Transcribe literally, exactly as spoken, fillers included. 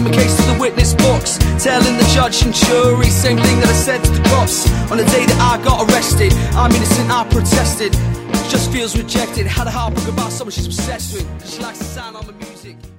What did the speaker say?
my case to the witness box, telling the judge and jury same thing that I said to the cops on the day that I got arrested. I'm innocent, I protested. Just feels rejected. Had a heartbreak about someone she's obsessed with, 'cause she likes the sound of my music.